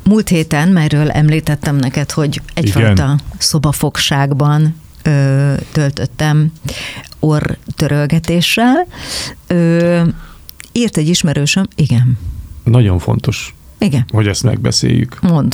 Múlt héten, melyről említettem neked, hogy egyfajta szobafogságban töltöttem orrtörölgetéssel. Írt egy ismerősöm, igen. Nagyon fontos, igen, hogy ezt megbeszéljük. Mondd.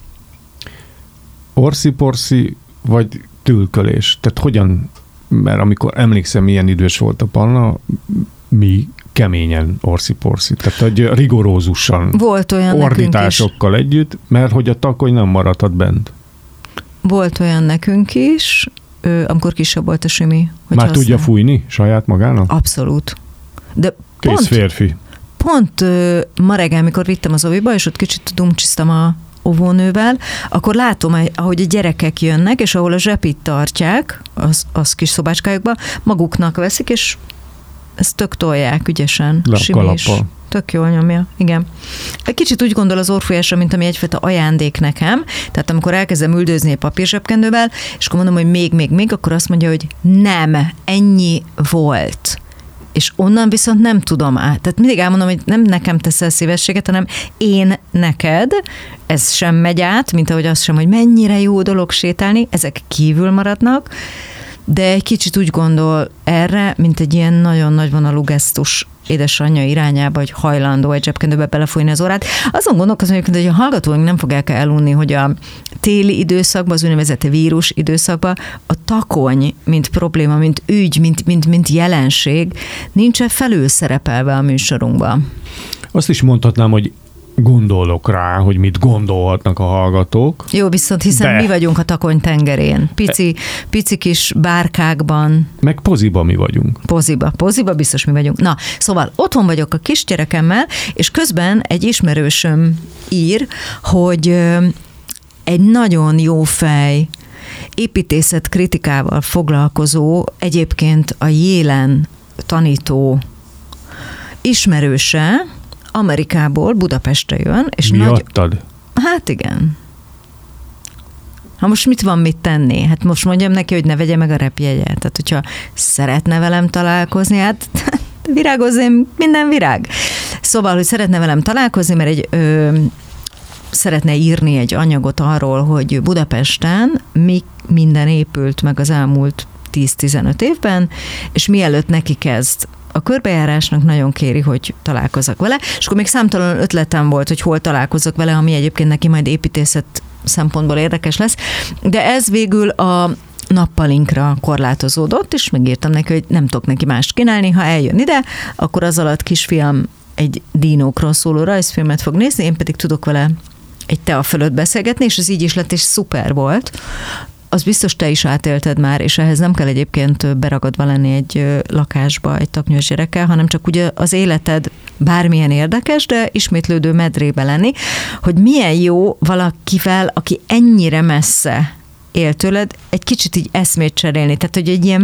Orszi-porszi vagy tülkölés? Tehát hogyan, mert amikor emlékszem, milyen idős volt a Panna, mi keményen orszi-porszi, tehát hogy rigorózusan, volt olyan ordításokkal együtt, mert hogy a takony nem maradhat bent. Volt olyan nekünk is, amikor kisebb volt a Simi. Már tudja fújni saját magának? Abszolút. De kész férfi. Pont ma reggel, amikor vittem az oviba, és ott kicsit dumcsisztam a óvónővel, akkor látom, ahogy a gyerekek jönnek, és ahol a zsepit tartják, az kis szobácskájukba, maguknak veszik, és ezt tök tolják ügyesen. Simi is. Tök jól nyomja, igen. Egy kicsit úgy gondol az orrfújásra, mint ami egyfajta ajándék nekem, tehát amikor elkezdem üldözni egy papírzsebkendővel, és akkor mondom, hogy még, akkor azt mondja, hogy nem, ennyi volt. És onnan viszont nem tudom át. Tehát mindig elmondom, hogy nem nekem teszel szívességet, hanem én neked, ez sem megy át, mint ahogy az sem, hogy mennyire jó dolog sétálni, ezek kívül maradnak, de egy kicsit úgy gondol erre, mint egy ilyen nagyon nagyvonalú gesztus édesanyja irányába, hogy hajlandó egy zsebkendőbe belefújni az orrát. Azon gondolkozom, hogy a hallgatóink nem fogják elunni, hogy a téli időszakban, az úgynevezett vírus időszakban a takony, mint probléma, mint ügy, mint jelenség nincs-e felülszerepelve a műsorunkban? Azt is mondhatnám, hogy gondolok rá, hogy mit gondolhatnak a hallgatók. Jó, viszont hiszen mi vagyunk a takony tengerén. Pici kis bárkákban. Meg poziba mi vagyunk. Poziba biztos mi vagyunk. Na, szóval otthon vagyok a kisgyerekemmel, és közben egy ismerősöm ír, hogy egy nagyon jó fej, építészet kritikával foglalkozó, egyébként a Yale-en tanító ismerőse, Amerikából Budapestre jön, és miattad? Hát igen. Ha most mit van mit tenni? Hát most mondjam neki, hogy ne vegye meg a repjegyet. Tehát, hogyha szeretne velem találkozni, hát virágozzém minden virág. Szóval, hogy szeretne velem találkozni, mert szeretne írni egy anyagot arról, hogy Budapesten minden épült meg az elmúlt 10-15 évben, és mielőtt neki kezd a körbejárásnak, nagyon kéri, hogy találkozzak vele, és akkor még számtalan ötletem volt, hogy hol találkozok vele, ami egyébként neki majd építészet szempontból érdekes lesz, de ez végül a nappalinkra korlátozódott, és megírtam neki, hogy nem tudok neki mást kínálni, ha eljön ide, akkor az alatt kisfiam egy dínókról szóló rajzfilmet fog nézni, én pedig tudok vele egy tea fölött beszélgetni, és ez így is lett, és szuper volt. Az biztos te is átélted már, és ehhez nem kell egyébként beragadva lenni egy lakásba egy taknyos gyerekkel, hanem csak ugye az életed bármilyen érdekes, de ismétlődő medrébe lenni, hogy milyen jó valakivel, aki ennyire messze él tőled, egy kicsit így eszmét cserélni. Tehát, hogy egy ilyen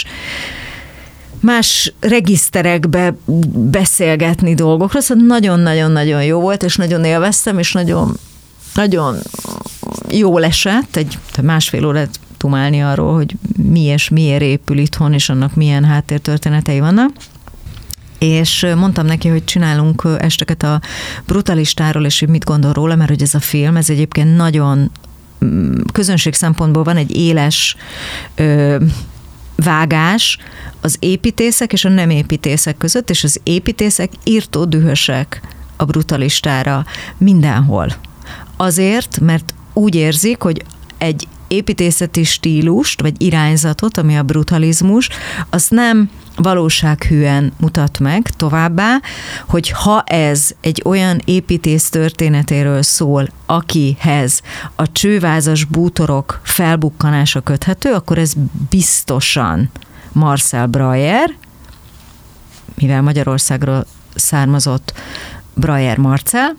más regiszterekbe beszélgetni dolgokról, szóval nagyon-nagyon-nagyon jó volt, és nagyon élveztem, és nagyon jól esett, egy másfél órát tumálni arról, hogy mi és miért épül itthon, és annak milyen háttértörténetei vannak. És mondtam neki, hogy csinálunk esteket a Brutalistáról, és hogy mit gondol róla, mert hogy ez a film, ez egyébként nagyon közönség szempontból van egy éles vágás az építészek és a nem építészek között, és az építészek írtó dühösek a Brutalistára mindenhol. Azért, mert úgy érzik, hogy egy építészeti stílust, vagy irányzatot, ami a brutalizmus, az nem valósághűen mutat meg továbbá, hogy ha ez egy olyan építész történetéről szól, akihez a csővázas bútorok felbukkanása köthető, akkor ez biztosan Marcel Breuer, mivel Magyarországról származott Breuer Marcel,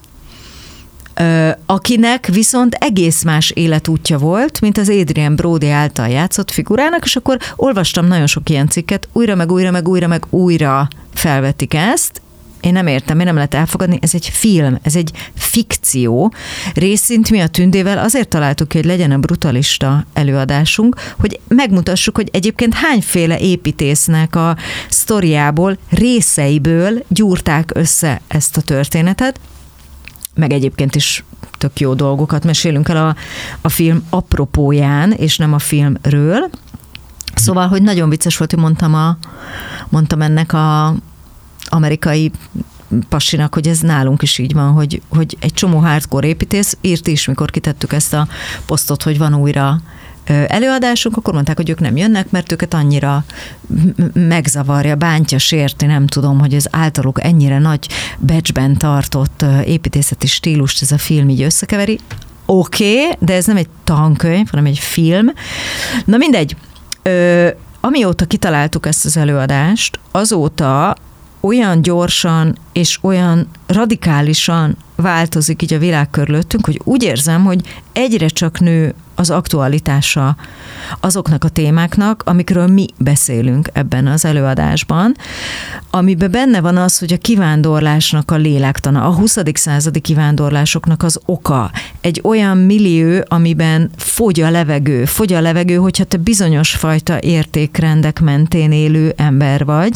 akinek viszont egész más életútja volt, mint az Adrien Brody által játszott figurának, és akkor olvastam nagyon sok ilyen cikket, újra felvetik ezt. Én nem értem, én nem lehet elfogadni, ez egy film, ez egy fikció. Részint mi a Tündével azért találtuk ki, hogy legyen a Brutalista előadásunk, hogy megmutassuk, hogy egyébként hányféle építésznek a sztoriából, részeiből gyúrták össze ezt a történetet, meg egyébként is tök jó dolgokat mesélünk el a film apropóján, és nem a filmről. Szóval, hogy nagyon vicces volt, hogy mondtam ennek a amerikai pasinak, hogy ez nálunk is így van, hogy egy csomó hardcore építész írt is, mikor kitettük ezt a posztot, hogy van újra előadásunk, akkor mondták, hogy ők nem jönnek, mert őket annyira megzavarja, bántja, sérti, nem tudom, hogy az általuk ennyire nagy becsben tartott építészeti stílust ez a film így összekeveri. Oké, de ez nem egy tankönyv, hanem egy film. Na mindegy, amióta kitaláltuk ezt az előadást, azóta olyan gyorsan és olyan radikálisan változik így a világ körülöttünk, hogy úgy érzem, hogy egyre csak nő az aktualitása azoknak a témáknak, amikről mi beszélünk ebben az előadásban, amiben benne van az, hogy a kivándorlásnak a lélektana, a 20. századi kivándorlásoknak az oka, egy olyan millió, amiben fogy a levegő, hogyha te bizonyos fajta értékrendek mentén élő ember vagy.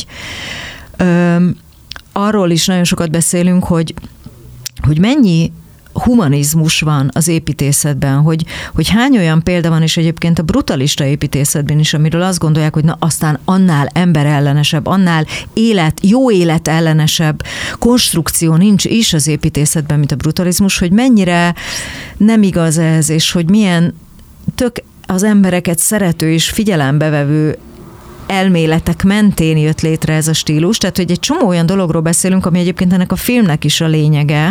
Arról is nagyon sokat beszélünk, hogy mennyi humanizmus van az építészetben, hogy hány olyan példa van, és egyébként a brutalista építészetben is, amiről azt gondolják, hogy na aztán annál emberellenesebb, annál jó élet ellenesebb konstrukció nincs is az építészetben, mint a brutalizmus, hogy mennyire nem igaz ez, és hogy milyen tök az embereket szerető és figyelembevevő elméletek mentén jött létre ez a stílus, tehát hogy egy csomó olyan dologról beszélünk, ami egyébként ennek a filmnek is a lényege,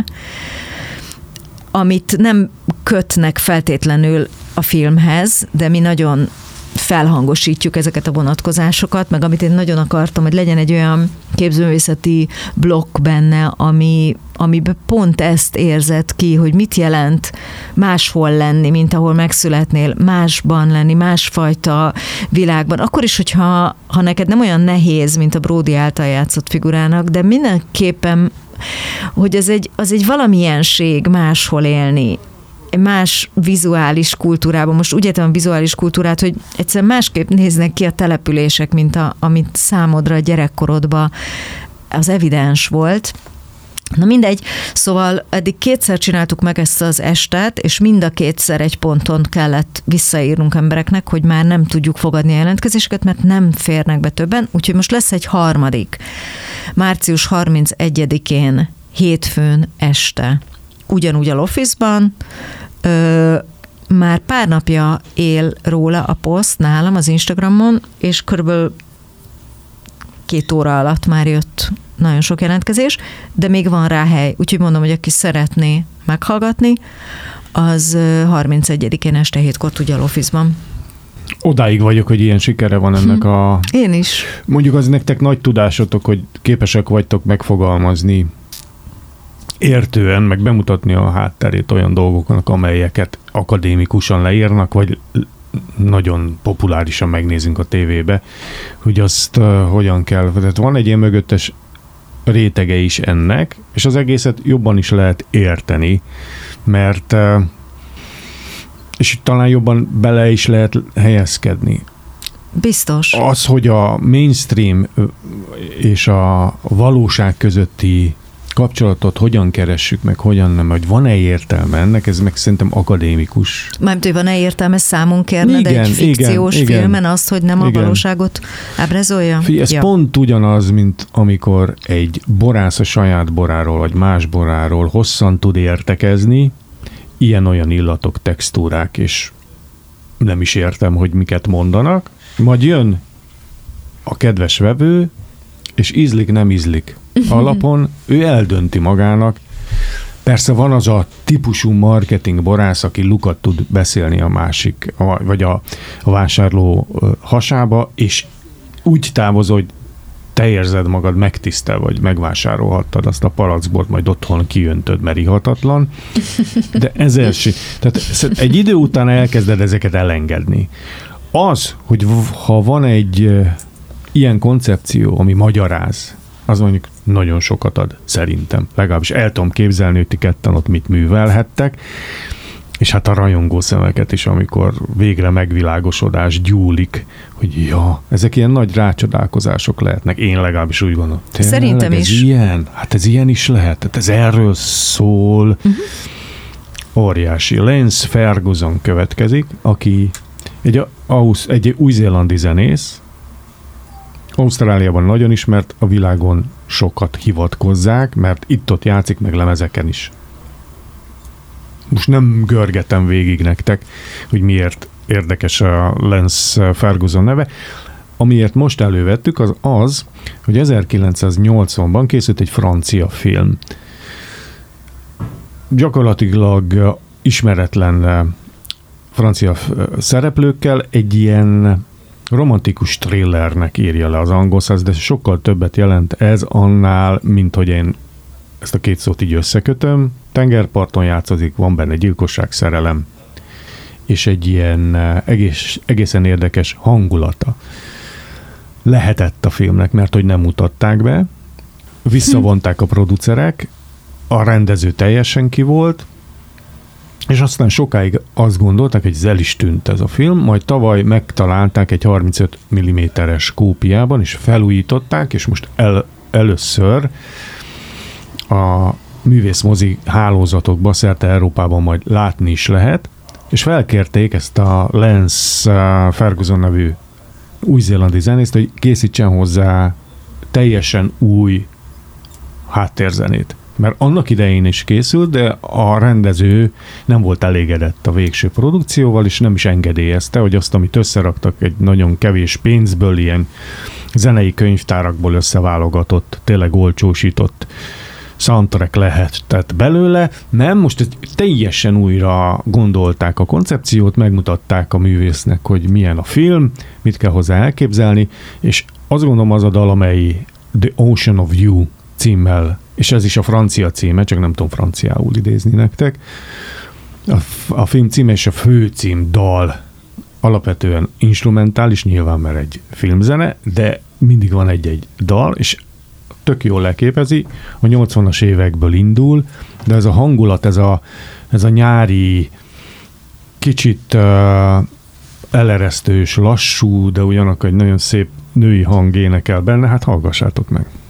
amit nem kötnek feltétlenül a filmhez, de mi nagyon felhangosítjuk ezeket a vonatkozásokat, meg amit én nagyon akartam, hogy legyen egy olyan képzőművészeti blokk benne, amiben pont ezt érzed ki, hogy mit jelent máshol lenni, mint ahol megszületnél, másban lenni, másfajta világban. Akkor is, hogyha neked nem olyan nehéz, mint a Brody által játszott figurának, de mindenképpen, hogy az egy valamilyenség máshol élni, más vizuális kultúrában. Most úgy értem a vizuális kultúrát, hogy egyszerűen másképp néznek ki a települések, mint amit számodra a gyerekkorodban az evidens volt. Na mindegy, szóval eddig kétszer csináltuk meg ezt az estet, és mind a kétszer egy ponton kellett visszaírnunk embereknek, hogy már nem tudjuk fogadni a jelentkezéseket, mert nem férnek be többen, úgyhogy most lesz egy harmadik. Március 31-én hétfőn este. Ugyanúgy a Loffice-ban, már pár napja él róla a poszt nálam az Instagramon, és körülbelül 2 óra alatt már jött nagyon sok jelentkezés, de még van rá hely. Úgyhogy mondom, hogy aki szeretné meghallgatni, az 31-én este 7-kor tudja a Loffice-ban. Odáig vagyok, hogy ilyen sikere van ennek a... Én is. Mondjuk az nektek nagy tudásotok, hogy képesek vagytok megfogalmazni értően, meg bemutatni a hátterét olyan dolgoknak, amelyeket akadémikusan leírnak, vagy nagyon populárisan megnézünk a tévébe, hogy azt hogyan kell. Tehát van egy ilyen mögöttes rétege is ennek, és az egészet jobban is lehet érteni, mert és talán jobban bele is lehet helyezkedni. Biztos. Az, hogy a mainstream és a valóság közötti kapcsolatot hogyan keressük, meg hogyan nem, hogy van-e értelme ennek, ez meg szerintem akadémikus. Mármint, hogy van-e értelme számon kérned egy fikciós filmen azt, hogy nem a valóságot ábrázolja? Ez pont ugyanaz, mint amikor egy borász a saját boráról, vagy más boráról hosszan tud értekezni, ilyen-olyan illatok, textúrák, és nem is értem, hogy miket mondanak. Majd jön a kedves vevő, és ízlik, nem ízlik alapon, ő eldönti magának. Persze van az a típusú marketing borász, aki lukat tud beszélni a másik, vagy a vásárló hasába, és úgy távoz, hogy te érzed magad megtisztel, vagy megvásárolhattad azt a palackbort, majd otthon kijöntöd, mert ihatatlan. De tehát egy idő után elkezded ezeket elengedni. Az, hogy ha van egy ilyen koncepció, ami magyaráz, az mondjuk nagyon sokat ad, szerintem. Legalábbis el tudom képzelni, hogy ti ketten ott mit művelhettek. És hát a rajongó szemeket is, amikor végre megvilágosodás gyúlik, hogy ja, ezek ilyen nagy rácsodálkozások lehetnek. Én legalábbis úgy gondolom. Szerintem ez is. Ilyen? Hát ez ilyen is lehet. Hát ez erről szól. Óriási. Lance Ferguson következik, aki egy új-zélandi zenész, Ausztráliában nagyon ismert, a világon sokat hivatkozzák, mert itt-ott játszik, meg lemezeken is. Most nem görgetem végig nektek, hogy miért érdekes a Lance Ferguson neve. Amiért most elővettük, az, hogy 1980-ban készült egy francia film. Gyakorlatilag ismeretlen francia szereplőkkel egy ilyen romantikus thrillernek írja le az angol száz, de sokkal többet jelent ez annál, mint hogy én ezt a két szót így összekötöm. Tengerparton játszik, van benne gyilkosság, szerelem, és egy ilyen egészen érdekes hangulata lehetett a filmnek, mert hogy nem mutatták be, visszavonták a producerek, a rendező teljesen ki volt, és aztán sokáig azt gondolták, hogy ez el is tűnt ez a film, majd tavaly megtalálták egy 35 mm-es kópiában, és felújították, és most először a művészmozi hálózatokban szerte Európában majd látni is lehet, és felkérték ezt a Lance Ferguson nevű új-zélandi zenészt, hogy készítsen hozzá teljesen új háttérzenét. Mert annak idején is készült, de a rendező nem volt elégedett a végső produkcióval, és nem is engedélyezte, hogy azt, amit összeraktak egy nagyon kevés pénzből, ilyen zenei könyvtárakból összeválogatott, tényleg olcsósított soundtrack lehet tehát belőle. Nem, most teljesen újra gondolták a koncepciót, megmutatták a művésznek, hogy milyen a film, mit kell hozzá elképzelni, és azt gondolom az a dal, amely The Ocean of You címmel, és ez is a francia címe, csak nem tudom franciául idézni nektek. A film címe és a főcím dal alapvetően instrumentális, nyilván mert egy filmzene, de mindig van egy-egy dal, és tök jól leképezi, a 80-as évekből indul, de ez a hangulat, ez a nyári, kicsit eleresztős, lassú, de ugyanakkor egy nagyon szép női hang énekel benne, hát hallgassátok meg.